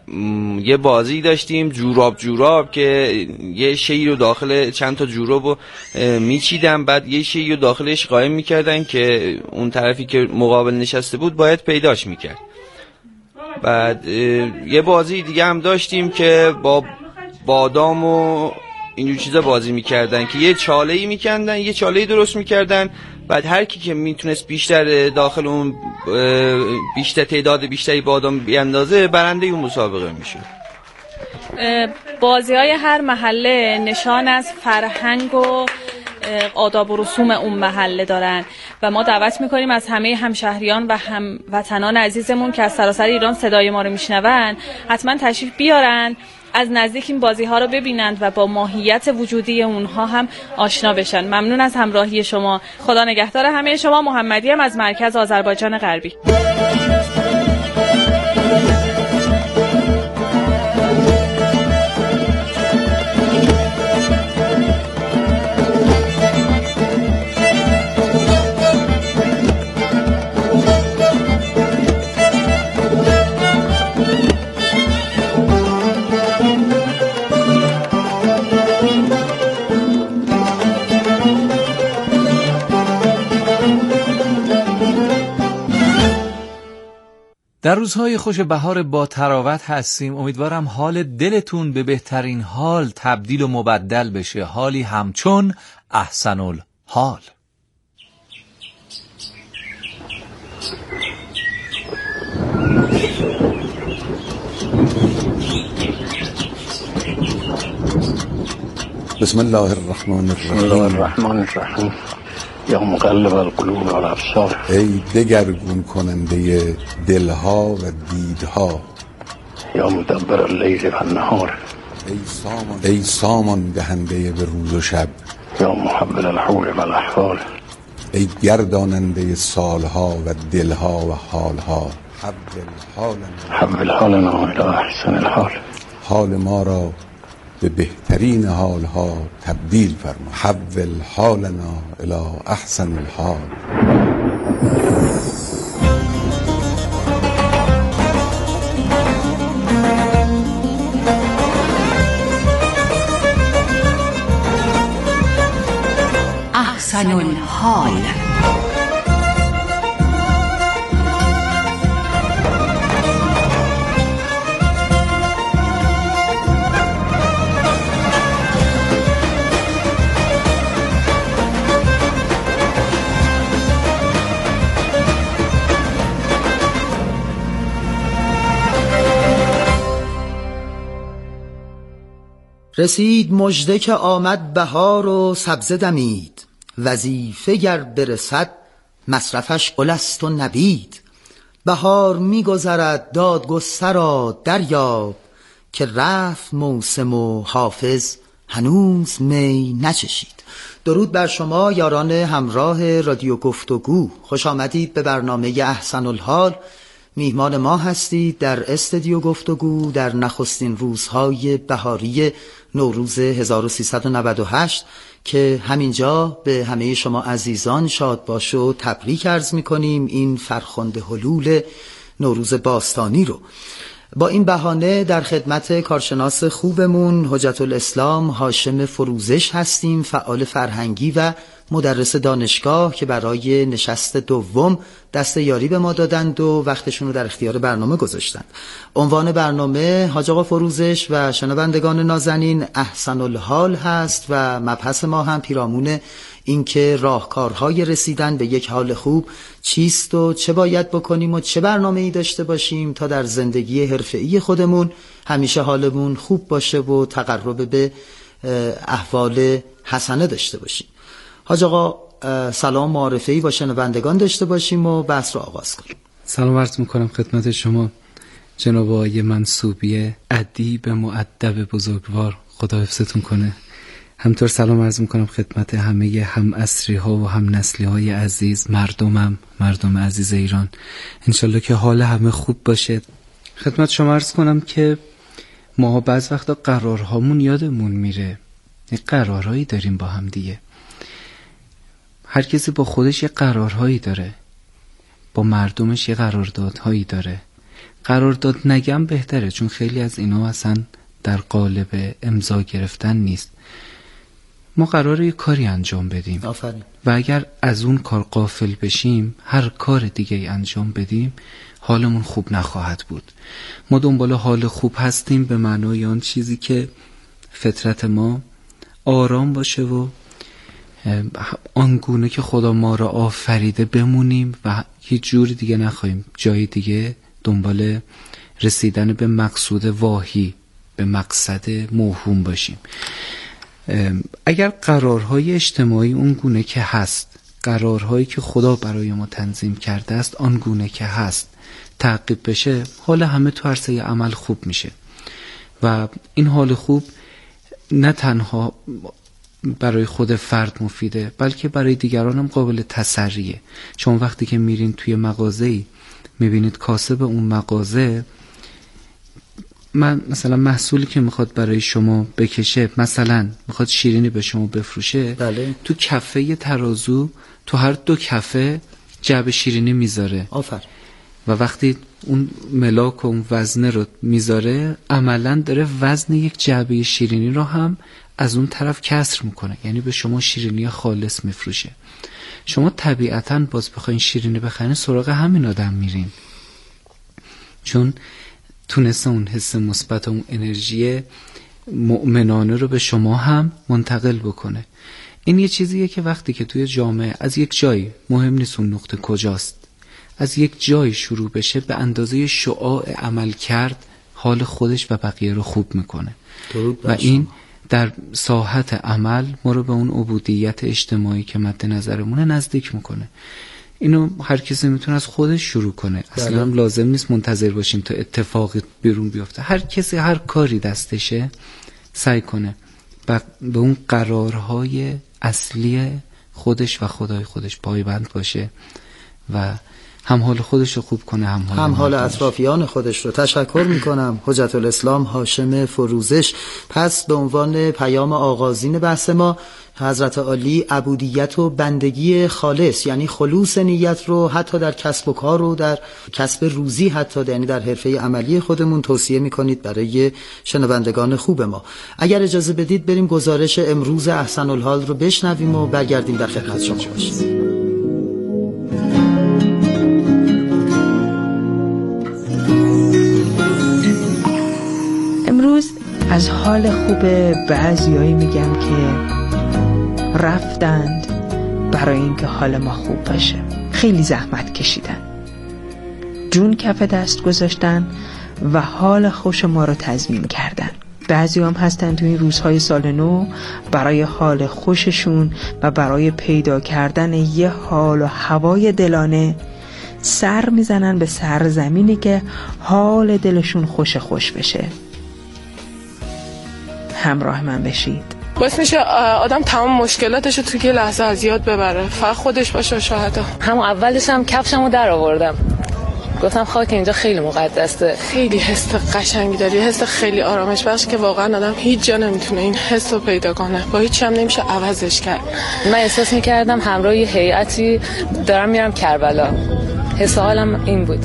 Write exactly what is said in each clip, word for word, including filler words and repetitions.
یه بازی داشتیم جوراب جوراب که یه شی رو داخل چند تا جوراب رو میچیدن، بعد یه شی رو داخلش قایم میکردن که اون طرفی که مقابل نشسته بود باید پیداش میکرد. بعد یه بازی دیگه هم داشتیم که با بادام و اینجور چیزا بازی میکردن که یه چاله‌ای میکندن، یه چاله‌ای درست میکردن، بعد هر کی که میتونست بیشتر داخل اون بیشتر تعداد بیشتری بادام بیاندازه برنده اون مسابقه میشه. بازی‌های هر محله نشان از فرهنگ و آداب و رسوم اون محله دارن و ما دعوت میکنیم از همه همشهریان و هموطنان عزیزمون که از سراسر ایران صدای ما رو میشنون حتما تشریف بیارن، از نزدیک این بازی ها رو ببینند و با ماهیت وجودی اونها هم آشنا بشن. ممنون از همراهی شما. خدا نگهدار همه شما. محمدی هم از مرکز آذربایجان غربی. در روزهای خوش بهار با تراوت هستیم. امیدوارم حال دلتون به بهترین حال تبدیل و مبدل بشه، حالی همچون احسن الحال. بسم الله الرحمن الرحیم. بسم الله الرحمن الرحیم. یا مقلب القلوب والابصار، ای دگرگون کننده دلها و دیدها. یا مدبر اللیل و النهار، ای سامان ای سامان دهنده به روز و شب. یا محول الحول و الاحوال، ای گرداننده سالها و دلها و حالها. حول حالنا الی احسن الحال، حال ما را به بهترین حالها تبدیل فرما. حول حالنا الی احسن الحال. احسن الحال. رسید مژده که آمد بهار و سبزه دمید، وظیفه گر برسد مصرفش گل است و نبید. بهار می‌گذرد دادگسترا دریاب، که رفت موسم و حافظ هنوز می نچشید. درود بر شما یاران همراه رادیو گفتگو، خوش آمدید به برنامه احسن الحال. میهمان ما هستید در استودیو گفتگو در نخستین روزهای بهاری نوروز هزار و سیصد و نود و هشت که همینجا به همه شما عزیزان شاد باش و تبریک عرض میکنیم این فرخنده حلول نوروز باستانی رو. با این بهانه در خدمت کارشناس خوبمون حجت الاسلام هاشم فروزش هستیم، فعال فرهنگی و مدرس دانشگاه که برای نشست دوم دست یاری به ما دادند و وقتشون رو در اختیار برنامه گذاشتند. عنوان برنامه حاج آقا فروزش و شنوندگان نازنین احسن الحال هست و مبحث ما هم پیرامون این که راهکارهای رسیدن به یک حال خوب چیست و چه باید بکنیم و چه برنامه‌ای داشته باشیم تا در زندگی حرفه‌ای خودمون همیشه حالمون خوب باشه و تقرب به احوال حسنه داشته باشیم. حاج آقا سلام معارفه‌ای با شنوندگان داشته باشیم و بحث رو آغاز کنیم. سلام عرض میکنم خدمت شما جناب آقای منصوبی ادیب مؤدب بزرگوار، خدا حفظتون کنه. همطور سلام عرض میکنم خدمت همه هم عصری ها و هم نسلی های عزیز، مردمم مردم عزیز ایران. انشالله که حال همه خوب باشه. خدمت شما عرض کنم که ما بعض وقتا قرارهامون یادمون میره، یه قرارهایی داریم با هم دیگه. هر کسی با خودش یه قرارهایی داره، با مردمش یه قراردادهایی داره قرارداد نگم بهتره، چون خیلی از اینا اصلا در قالب امضا گرفتن نیست. ما قراره یه کاری انجام بدیم آفرین. و اگر از اون کار غافل بشیم، هر کار دیگه ای انجام بدیم، حالمون خوب نخواهد بود. ما دنبال حال خوب هستیم به معنای آن چیزی که فطرت ما آرام باشه و آنگونه که خدا ما را آفریده بمونیم و هیچ جوری دیگه نخواهیم جای دیگه دنبال رسیدن به مقصود واهی، به مقصد موهوم باشیم. اگر قرارهای اجتماعی اون گونه که هست، قرارهایی که خدا برای ما تنظیم کرده است آن گونه که هست تعقیب بشه، حال همه تو عرصه عمل خوب میشه و این حال خوب نه تنها برای خود فرد مفیده بلکه برای دیگران هم قابل تسریه. چون وقتی که میرین توی مغازه‌ای میبینید کاسب اون مغازه من مثلا محصولی که میخواد برای شما بکشه، مثلا میخواد شیرینی به شما بفروشه، بله. تو کفه ترازو تو هر دو کفه جعبه شیرینی میذاره. آفر. و وقتی اون ملاک و اون وزنه رو میذاره، عملا داره وزن یک جعبه شیرینی رو هم از اون طرف کسر میکنه، یعنی به شما شیرینی خالص میفروشه. شما طبیعتاً باز بخواین شیرینی بخرین سراغ همین آدم میرین، چون تونسته اون حس مثبت و اون انرژی مؤمنانه رو به شما هم منتقل بکنه. این یه چیزیه که وقتی که توی جامعه از یک جایی، مهم نیست اون نقطه کجاست، از یک جایی شروع بشه، به اندازه شعاع عمل کرد حال خودش و بقیه رو خوب میکنه و این در ساحت عمل ما رو به اون عبودیت اجتماعی که مد نظرمونه نزدیک میکنه. اینو هر کسی میتونه از خودش شروع کنه. اصلا هم لازم نیست منتظر باشیم تا اتفاقی بیرون بیفته. هر کسی هر کاری دستشه سعی کنه به اون قرارهای اصلی خودش و خدای خودش پایبند باشه و هم حال خودش رو خوب کنه، هم حال, هم حال اطرافیان خودش رو. تشکر میکنم حجت الاسلام هاشم فروزش. پس به عنوان پیام آغازین بحث ما، حضرت عالی عبودیت و بندگی خالص، یعنی خلوص نیت رو حتی در کسب و کار و در کسب روزی، حتی یعنی در حرفه عملی خودمون توصیه میکنید برای شنوندگان خوب ما. اگر اجازه بدید بریم گزارش امروز احسن الحال رو بشنویم و برگردیم در خدمت شما باشیم. امروز از حال خوب بعضیایی میگم که رفتند برای اینکه حال ما خوب بشه، خیلی زحمت کشیدن، جون کف دست گذاشتن و حال خوش ما رو تضمین کردن. بعضی هم هستن تو این روزهای سال نو برای حال خوششون و برای پیدا کردن یه حال و هوای دلانه سر میزنن به سرزمینی که حال دلشون خوش خوش بشه. همراه من بشید. باعث میشه آدم تمام مشکلاتش رو توی یه لحظه از یاد ببره، فقط خودش باشه و شاهدا. همون اولش هم کفشمو در آوردم، گفتم خاک اینجا خیلی مقدسه. خیلی حس قشنگی داری، حس خیلی آرامش بخش که واقعا آدم هیچ جا نمیتونه این حس رو پیدا کنه، با هیچ هم نمیشه عوضش کرد. من احساس میکردم همراه یه هیئتی دارم میرم کربلا، حس حالم این بود.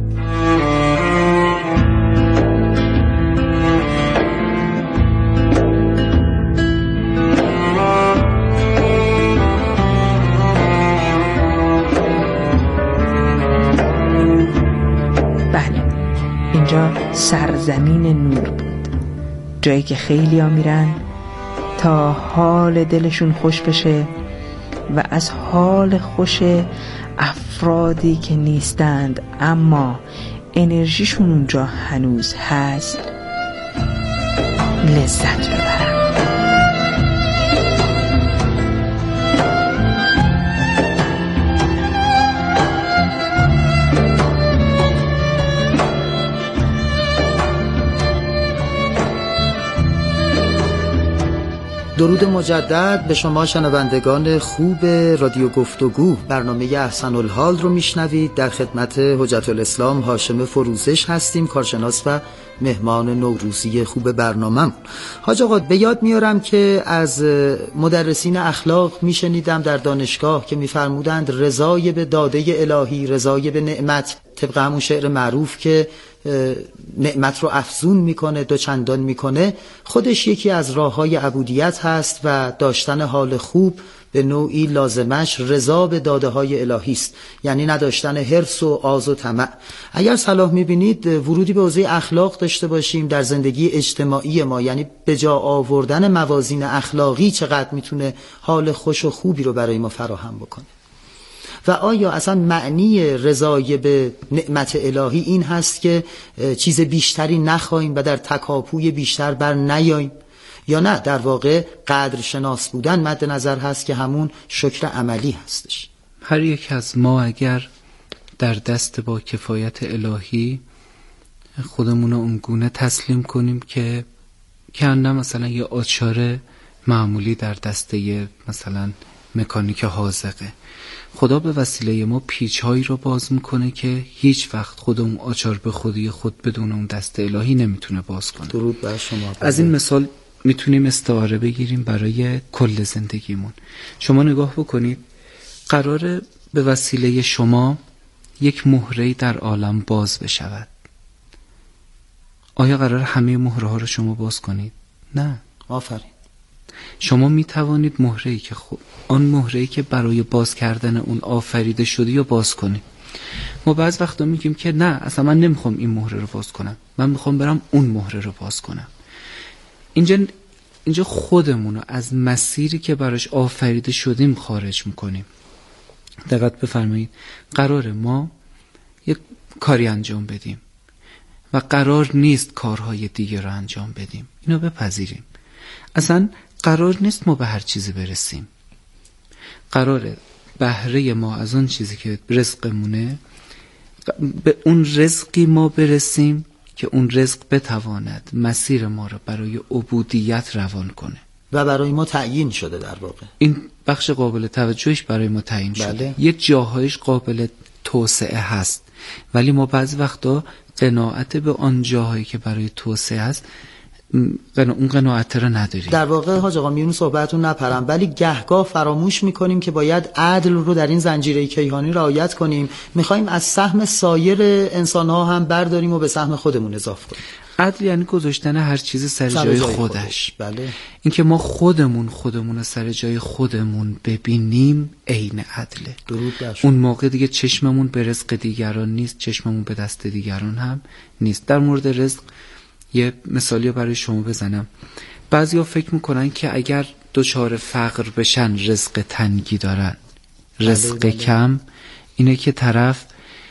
سرزمین نور بود، جایی که خیلی ها میرن تا حال دلشون خوش بشه و از حال خوش افرادی که نیستند اما انرژیشون اونجا هنوز هست لذت ببرن. درود مجدد به شما شنوندگان خوب رادیو گفتگو. برنامه احسن الحال رو میشنوید. در خدمت حجت الاسلام هاشم فروزش هستیم، کارشناس و مهمان نوروزی خوب برنامه‌مون. حاج آقا، به یاد میارم که از مدرسین اخلاق میشنیدم در دانشگاه که میفرمودند رضای به داده الهی، رضای به نعمت، طبق همون شعر معروف که نعمت رو افزون میکنه، دوچندان میکنه، خودش یکی از راههای عبودیت هست و داشتن حال خوب به نوعی لازمش رضا به داده های الهی است، یعنی نداشتن حرص و آز و طمع. اگر صلاح میبینید ورودی به حوزه اخلاق داشته باشیم در زندگی اجتماعی ما، یعنی به جا آوردن موازین اخلاقی چقدر میتونه حال خوش و خوبی رو برای ما فراهم بکنه. و آیا اصلا معنی رضای به نعمت الهی این هست که چیز بیشتری نخواهیم و در تکاپوی بیشتر بر نیاییم، یا نه در واقع قدر شناس بودن مد نظر هست که همون شکر عملی هستش؟ هر یک از ما اگر در دست با کفایت الهی خودمون رو اونگونه تسلیم کنیم که که نه مثلا یه آچار معمولی در دست یه مثلا مکانیک حاذقه، خدا به وسیله ما پیچ‌هایی رو باز میکنه که هیچ وقت خود اون آچار به خودی خود بدون اون دست الهی نمیتونه باز کنه. درود بر شما. از این مثال میتونیم استعاره بگیریم برای کل زندگیمون. شما نگاه بکنید، قراره به وسیله شما یک مهره‌ای در عالم باز بشود. آیا قرار همه مهره ها رو شما باز کنید؟ نه. آفرین. شما می توانید مهره‌ای که خب آن مهره‌ای که برای باز کردن اون آفریده شدی رو باز کنید. ما بعض وقتا میگیم که نه اصلا من نمیخوام این مهره رو باز کنم، من میخوام برم اون مهره رو باز کنم. اینجا اینجا خودمون رو از مسیری که براش آفریده شدیم خارج میکنیم. دقت بفرمایید، قرار ما یک کاری انجام بدیم و قرار نیست کارهای دیگه رو انجام بدیم. اینو بپذیریم. اصلا قرار نیست ما به هر چیزی برسیم. قراره بهره ما از اون چیزی که رزقمونه به اون رزقی ما برسیم که اون رزق بتواند مسیر ما رو برای عبودیت روان کنه و برای ما تعیین شده. در واقع این بخش قابل توجهش برای ما تعیین بله. شده. یه جاهایش قابل توسعه هست، ولی ما بعضی وقتا قناعت به آن جاهایی که برای توسعه هست اون قناعت رو نداریم. در واقع حاج آقا میون صحبتتون نپرم، ولی گهگاه فراموش میکنیم که باید عدل رو در این زنجیره کیهانی رعایت کنیم. میخوایم از سهم سایر انسان‌ها هم برداریم و به سهم خودمون اضافه کنیم. عدل یعنی گذاشتن هر چیز سر جای, جای خودش. بله. اینکه ما خودمون خودمون سر جای خودمون ببینیم عین عدله. درود بر شما. اون موقع دیگه چشممون به رزق دیگران نیست، چشممون به دست دیگران هم نیست. در مورد رزق یه مثالی برای شما بزنم. بعضیا فکر میکنن که اگر دچار فقر بشن رزق تنگی دارن. رزق بله بله. کم اینه که طرف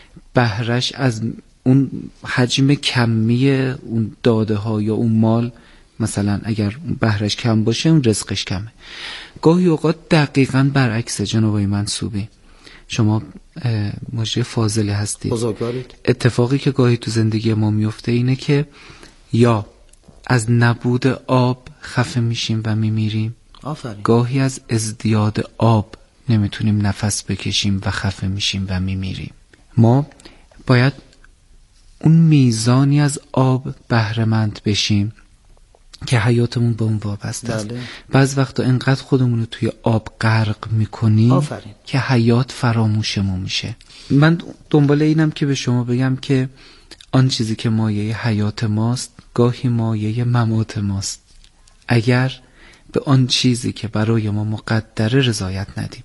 بهرش از اون حجم کمی اون داده ها یا اون مال، مثلا اگر بهرش کم باشه اون رزقش کمه. گاهی اوقات دقیقاً برعکسه. جناب آقای منصوبی، شما مجری فاضلی هستید. بزرگوارید. اتفاقی که گاهی تو زندگی ما میفته اینه که یا از نبود آب خفه میشیم و میمیریم، آفرین. گاهی از ازدیاد آب نمیتونیم نفس بکشیم و خفه میشیم و میمیریم. ما باید اون میزانی از آب بهره‌مند بشیم که حیاتمون به اون وابسته است. بله. بعض وقتا انقدر خودمون رو توی آب غرق میکنیم آفرین. که حیات فراموشمون میشه. من دنبال اینم که به شما بگم که آن چیزی که مایه حیات ماست گاهی مایه ممات ماست اگر به آن چیزی که برای ما مقدره رضایت ندیم.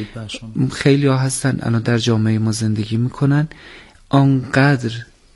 خیلی ها هستن الان در جامعه ما زندگی میکنن، آنقدر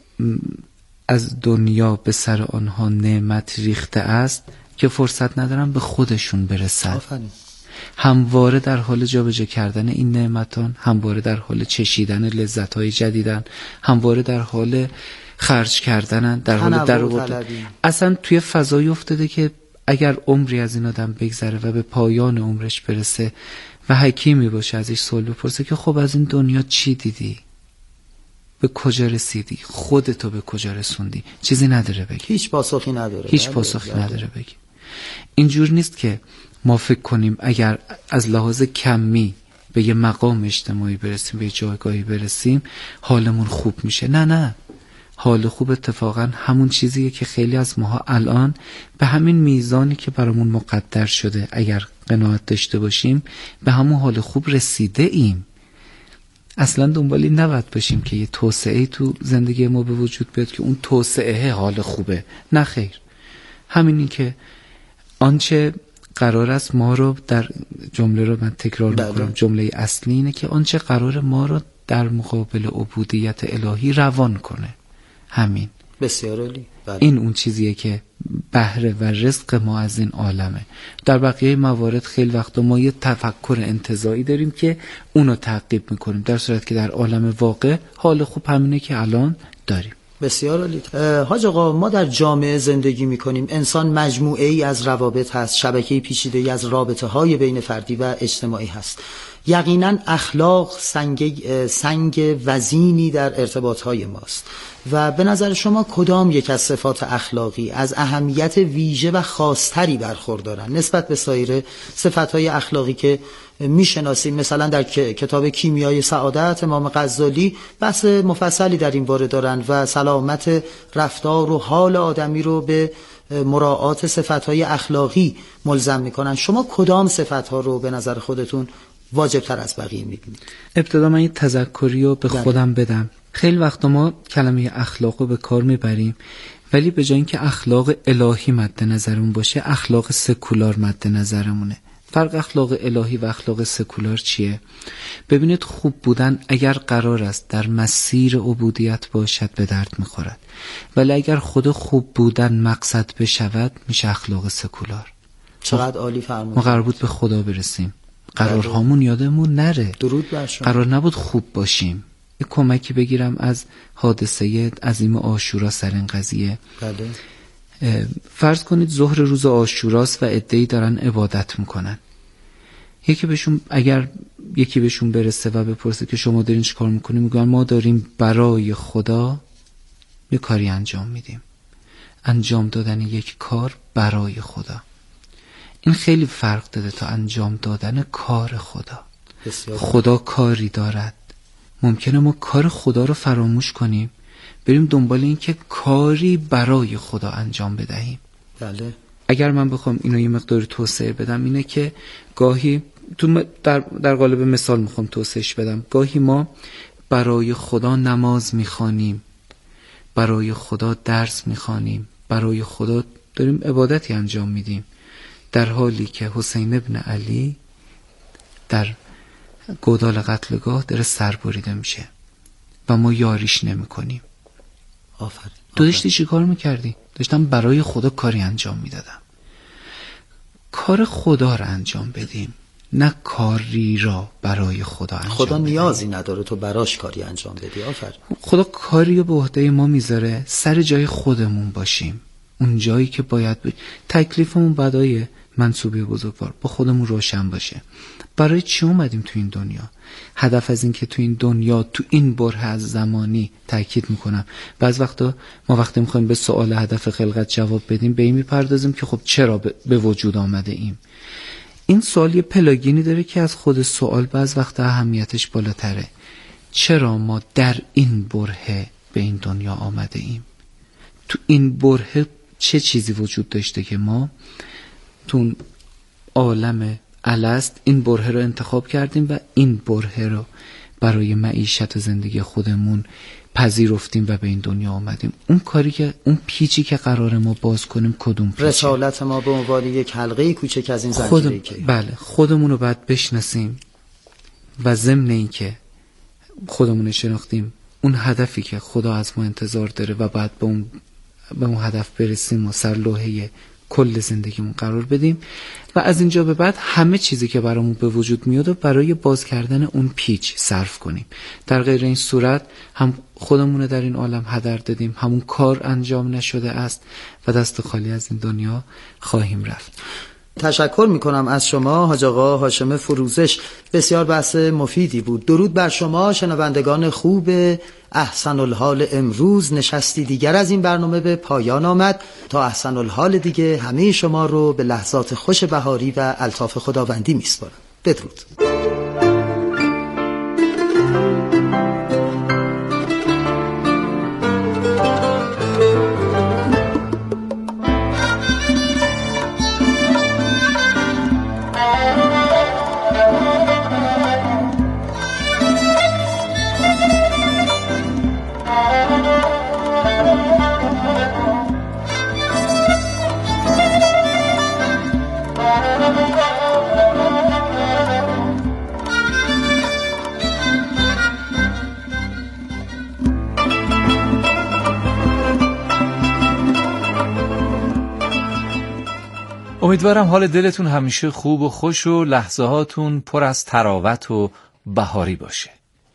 از دنیا به سر آنها نعمت ریخته است که فرصت ندارن به خودشون برسن. آفرین. همواره در حال جابجا کردن این نعمتان، همواره در حال چشیدن لذت‌های جدیدن، همواره در حال خرج کردنن، در حال درآوردن. اصلا توی فضایی افتاده که اگر عمری از این آدم بگذره و به پایان عمرش برسه و حکیمی باشه ازش سوال بپرسه که خب از این دنیا چی دیدی؟ به کجا رسیدی؟ خودتو به کجا رسوندی؟ چیزی نداره بگی. هیچ پاسخی نداره. هیچ پاسخی نداره بگی. اینجور نیست که ما فکر کنیم اگر از لحاظ کمی به یه مقام اجتماعی برسیم، به یه جایگاهی برسیم، حالمون خوب میشه. نه نه، حال خوب اتفاقا همون چیزیه که خیلی از ماها الان به همین میزانی که برامون مقدر شده اگر قناعت داشته باشیم به همون حال خوب رسیده ایم. اصلا دنبال این نباید باشیم که یه توسعه تو زندگی ما به وجود بیاد که اون توسعه حال خوبه. نه خیر، همینی که آنچه قرار است ما رو در جمله رو من تکرار میکنم، جمله اصلی اینه که آنچه قرار ما رو در مقابل عبودیت الهی روان کنه. همین. بسیار عالی. این اون چیزیه که بهره و رزق ما از این عالمه. در بقیه موارد خیلی وقتا ما یه تفکر انتزاعی داریم که اونو تعقیب میکنیم، در صورت که در عالم واقع حال خوب همینه که الان داریم. بسیار عالی. حاج آقا، ما در جامعه زندگی میکنیم. انسان مجموعه ای از روابط هست، شبکه پیچیده ای از رابطه های بین فردی و اجتماعی هست. یقینا اخلاق سنگ سنگ وزینی در ارتباط های ماست و به نظر شما کدام یک از صفات اخلاقی از اهمیت ویژه و خاصتری برخوردارن نسبت به سایر صفات-های اخلاقی که میشناسیم؟ مثلا در کتاب کیمیای سعادت امام غزالی بحث مفصلی در این باره دارن و سلامت رفتار و حال آدمی رو به مراعات صفات-های اخلاقی ملزم میکنن. شما کدام صفات-ها رو به نظر خودتون واجب تر از بقیه میبینید؟ ابتدا من یه تذکری رو به خودم بدم. خیلی وقتا ما کلمه اخلاق رو به کار میبریم، ولی به جای اینکه اخلاق الهی مد نظرمون باشه، اخلاق سکولار مد نظرمونه. فرق اخلاق الهی و اخلاق سکولار چیه؟ ببینید، خوب بودن اگر قرار است در مسیر عبودیت باشد به درد میخورد، ولی اگر خود خوب بودن مقصد بشود میشه اخلاق سکولار. چقدر عالی فرمودید. ما قرار بود به خدا برسیم، قرارهامون یادمون نره. درود بر شما. قرار نبود خوب باشیم. یه کمکی بگیرم از حادثه عظیم عاشورا سر این قضیه. بله. فرض کنید ظهر روز عاشوراست و عده‌ای دارن عبادت میکنن. یکی بهشون اگر یکی بهشون برسه و بپرسه که شما دارین چیکار میکنین، میگن ما داریم برای خدا یه کاری انجام میدیم. انجام دادن یک کار برای خدا، این خیلی فرق داده تا انجام دادن کار خدا. خدا کاری دارد. ممکنه ما کار خدا رو فراموش کنیم، بریم دنبال این که کاری برای خدا انجام بدهیم. بله. اگر من بخوام اینو یه مقدار توسعه بدم، اینه که گاهی تو در, در قالب مثال میخوام توسعهش بدم. گاهی ما برای خدا نماز میخوانیم، برای خدا درس میخوانیم، برای خدا داریم عبادتی انجام میدیم، در حالی که حسین ابن علی در گودال قتلگاه داره سر بریده میشه و ما یاریش نمی کنیم. آفرین. تو داشتی چی کار میکردی؟ داشتم برای خدا کاری انجام میدادم. کار خدا رو انجام بدیم، نه کاری را برای خدا انجام خدا بدیم. نیازی نداره تو براش کاری انجام بدی. آفرین. خدا کاری رو به عهده ما میذاره، سر جای خودمون باشیم، اون جایی که باید باشیم. تکلیفمون بدایه منصوبه بزرگوار با خودمون روشن باشه. برای چی اومدیم تو این دنیا؟ هدف از این که تو این دنیا، تو این بره از زمانی، تاکید میکنم بعض وقتا ما وقتی میخوایم به سوال هدف خلقت جواب بدیم، به این میپردازیم که خب چرا به وجود آمده ایم. این سوال یه پلاگینی داره که از خود سوال بعض وقتا اهمیتش بالاتره. چرا ما در این بره به این دنیا آمده ایم؟ تو این بره چه چیزی وجود داشته که ما تو عالم الست این بره رو انتخاب کردیم و این بره رو برای معیشت و زندگی خودمون پذیرفتیم و به این دنیا آمدیم. اون کاری که اون پیچی که قرار ما باز کنیم کدوم پیچه؟ رسالت ما به عنوان یک حلقه کوچک از این خود... زنجیره که بله، خودمون رو باید بشناسیم و ضمن این که خودمون رو شناختیم، اون هدفی که خدا از ما انتظار داره و بعد به اون به اون هدف برسیم و سر لوحه کل زندگیمون قرار بدیم و از اینجا به بعد همه چیزی که برامون به وجود میاد و برای باز کردن اون پیچ صرف کنیم. در غیر این صورت هم خودمون در این عالم هدر دادیم، همون کار انجام نشده است و دست خالی از این دنیا خواهیم رفت. تشکر میکنم از شما حاج آقا هاشم فروزش، بسیار بحث مفیدی بود. درود بر شما شنوندگان خوب احسن الحال. امروز نشستی دیگر از این برنامه به پایان آمد. تا احسن الحال دیگه همه شما رو به لحظات خوش بهاری و الطاف خداوندی میسپارم. بدرود. امیدوارم حال دلتون همیشه خوب و خوش و لحظه هاتون پر از تراوت و بهاری باشه.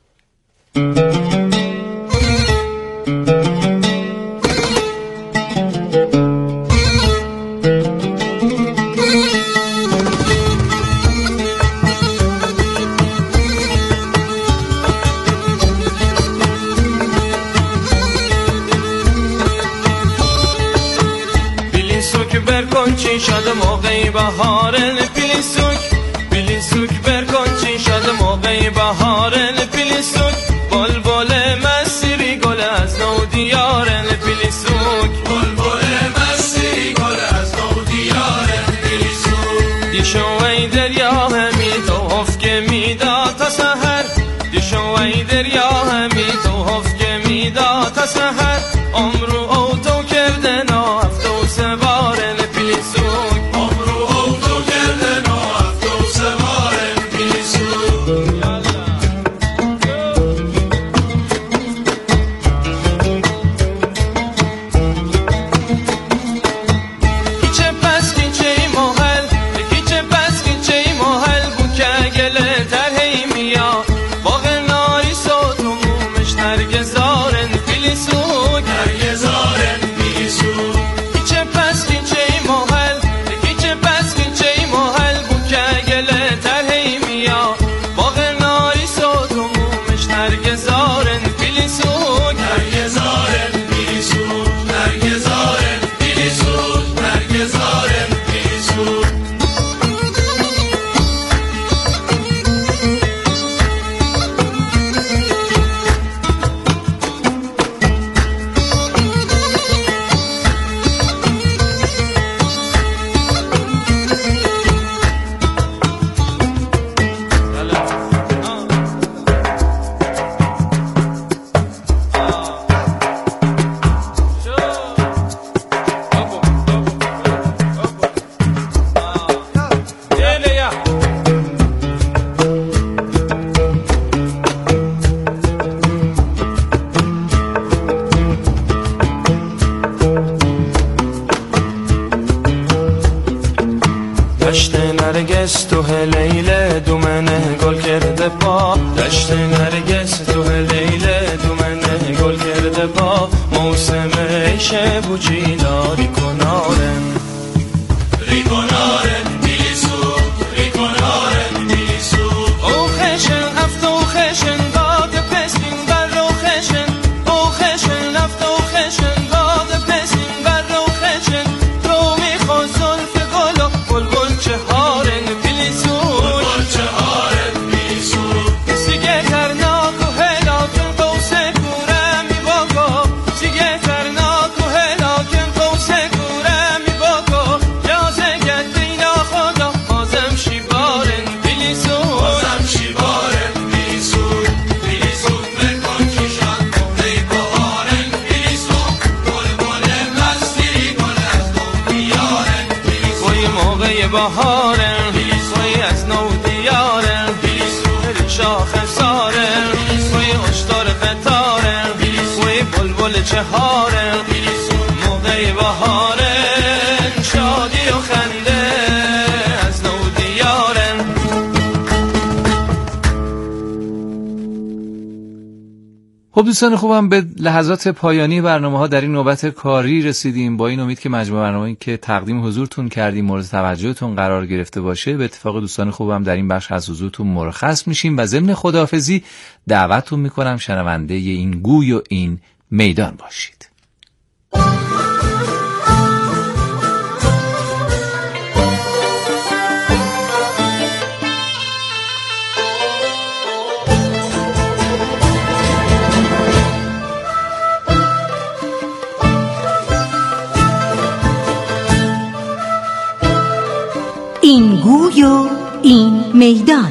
چی شده موقعی بهاره پیلیسوک پیلیسوک برکن چی شده موقعی بهاره پیلیسوک بلبل مسیری گل از نو دیاره پیلیسوک بلبل مسیری گل از نو دیاره پیلیسوک دیشو ای دریا همی تو هف که میدا تا سحر دیشو ای دریا همی تو هف که میدا تا سحر عمرو او تو کرده نا هفتو سواره پیلیسوک عمرو او تو کرده نا هفتو سواره پیلیسوک کیچه پس کیچه ای محل کیچه پس کیچه ای محل بو که گله تر هی میا باغ ناری سوت و مومش نرگزارن پیلیسوک نرگزارن پیلیسوک کیچه پس کیچه ای محل کیچه پس کیچه ای محل بو که گله تر هی میا باغ ناری سوت و مومش نرگزارن پیلیسوک نرگزارن پیلیسوک نرگزارن پیلیسوک نرگزارن پیلیسوک دشت نرگس تو هلیله دومنه گل کرده با دشت نرگس تو هلیله دومنه گل کرده با موسم عیشه بوچی داری کنارن ری کنارن پیلیسوک ری کنارن پیلیسوک او خشن افت او خشن باد پسکین بر رو خشن او خشن افت او خشن باد پسکین بر رو خشن رو میخواد زلف گل و بلبل چهارن پیلیسوک بلبل چهارن پیلیسوک سیگه ترناک و هلاکن قوسه کوره می باکو سیگه ترناک و هلاکن قوسه کوره می باکو یازه گدینا خدا آزم شیبارن پیلیسوک آزم شیبارن پیلیسوک پیلیسوک بکن چشان ای بهارن پیلیسوک بلبل مستی گل از نو دیارن وی موقع بهارن وی از نو دیارن وی شاخ سارن وی اشتار قطارن وی بلبل چهارن موقع بهارن شادی و خنده از نو دیارن. خب دوستان خوبم به لحظات پایانی برنامه ها در این نوبت کاری رسیدیم. با این امید که مجموع برنامه‌ای که تقدیم حضورتون کردیم مورد توجهتون قرار گرفته باشه. به اتفاق دوستان خوبم در این بخش از حضورتون مرخص میشیم و ضمن خداحافظی دعوتتون میکنم شنونده این گوی و این میدان باشید. این گوی و این میدان.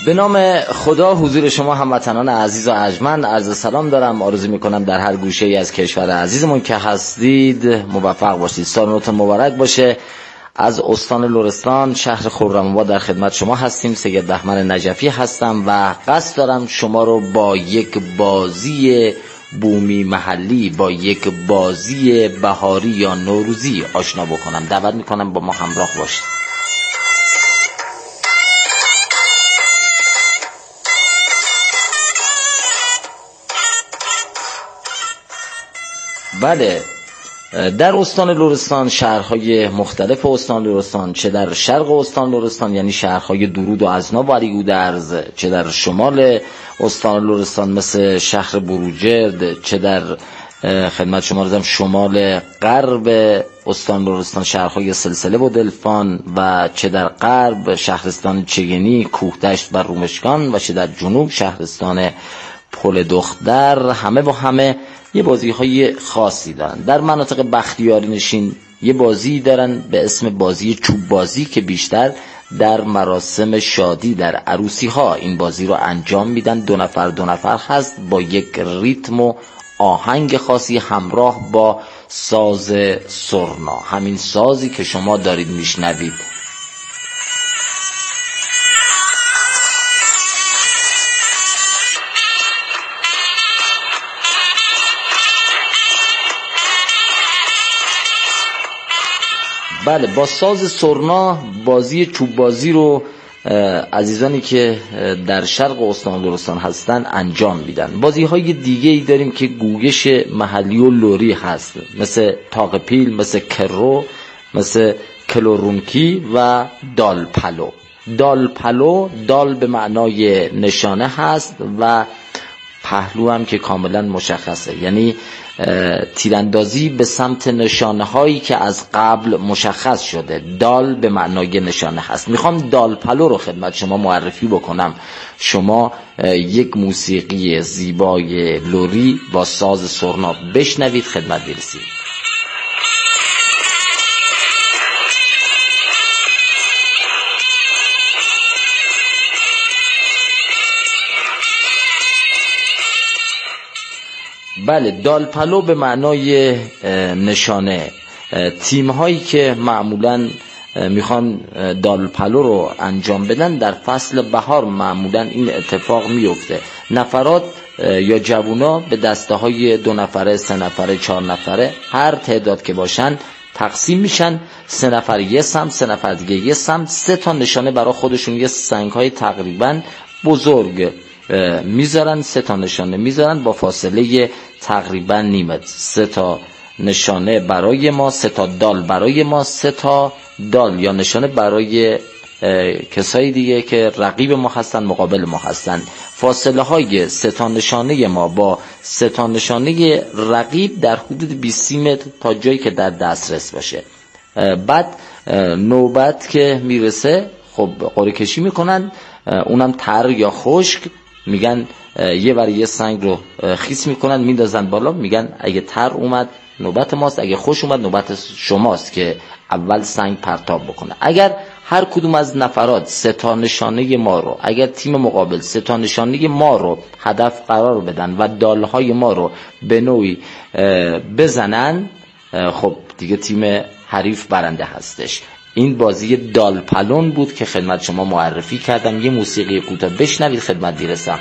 به نام خدا حضور شما هموطنان عزیز و ارجمند عرض سلام دارم. آرزو میکنم در هر گوشه ای از کشور عزیزمون که هستید موفق باشید. سالتون مبارک باشه. از استان لرستان شهر خرم‌آباد در خدمت شما هستیم. سید بهمن نجفی هستم و قصد دارم شما رو با یک بازی بومی محلی، با یک بازی بهاری یا نوروزی آشنا بکنم. دعوت میکنم با ما همراه باشید. بله، در استان لرستان، شهرهای مختلف استان لرستان، چه در شرق استان لرستان یعنی شهرهای درود و ازناب و علیگودرز، چه در شمال استان لرستان مثل شهر بروجرد، چه در خدمت شما رسیدم شمال غرب استان لرستان شهرهای سلسله و دلفان، و چه در غرب شهرستان چگنی، کوهدشت و رومشکان، و چه در جنوب شهرستان پل دختر، همه با همه یه بازی های خاصی دارن. در مناطق بختیاری نشین یه بازی دارن به اسم بازی چوب بازی که بیشتر در مراسم شادی، در عروسی ها این بازی رو انجام میدن. دو نفر دو نفر هست با یک ریتم و آهنگ خاصی همراه با ساز سرنا، همین سازی که شما دارید میشنوید. بله، با ساز سرنا بازی چوب بازی رو عزیزانی که در شرق استان لرستان هستن انجام میدن. بازی های دیگه ای داریم که گوگش محلی و لوری هست، مثل تاق پیل، مثل کرو، مثل کلورونکی و دال پلو. دال پلو، دال به معنای نشانه هست و پهلو هم که کاملا مشخصه، یعنی تیراندازی به سمت نشانه هایی که از قبل مشخص شده. دال به معنای نشانه هست. میخوام دال پلو رو خدمت شما معرفی بکنم. شما یک موسیقی زیبای لوری با ساز سرنا بشنوید، خدمت برسید. بله، دال پلو به معنای نشانه. تیم هایی که معمولا میخوان دال پلو رو انجام بدن در فصل بهار معمولا این اتفاق میفته. نفرات یا جوونا به دسته های دو نفره، سه نفره، چهار نفره، هر تعداد که باشن تقسیم میشن. سه نفر یه سمت، سه نفر دیگه یه سمت، سه تا نشانه برای خودشون، یه سنگ های تقریبا بزرگ میذارن، سه تا نشانه میذارن با فاصله تقریبا نیم متر. سه تا نشانه برای ما، سه تا دال برای ما، سه تا دال یا نشانه برای کسایی دیگه که رقیب ما هستن، مقابل ما هستن. فاصله های سه تا نشانه ما با سه تا نشانه رقیب در حدود بیست متر تا جایی که در دسترس باشه. بعد نوبت که میرسه خب قرعه کشی میکنن، اونم تر یا خشک، میگن یه بر یه سنگ رو خیس میکنن میندازن بالا، میگن اگه تر اومد نوبت ماست، اگه خوش اومد نوبت شماست که اول سنگ پرتاب بکنه. اگر هر کدوم از نفرات سه تا نشانه ما رو، اگر تیم مقابل سه تا نشانه ما رو هدف قرار بدن و دالهای ما رو به نوعی بزنن، خب دیگه تیم حریف برنده هستش. این بازی دال پلون بود که خدمت شما معرفی کردم. یه موسیقی کوتاه بشنوید خدمت میرسم.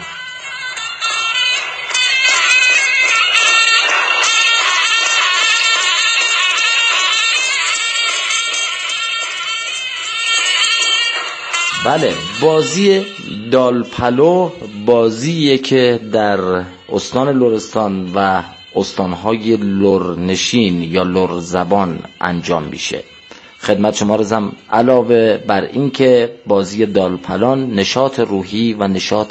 بله، بازی دال پلو بازیه که در استان لرستان و استانهای لرنشین یا لر زبان انجام میشه. خدمت شما رسم علاوه بر این که بازی دال پلان نشاط روحی و نشاط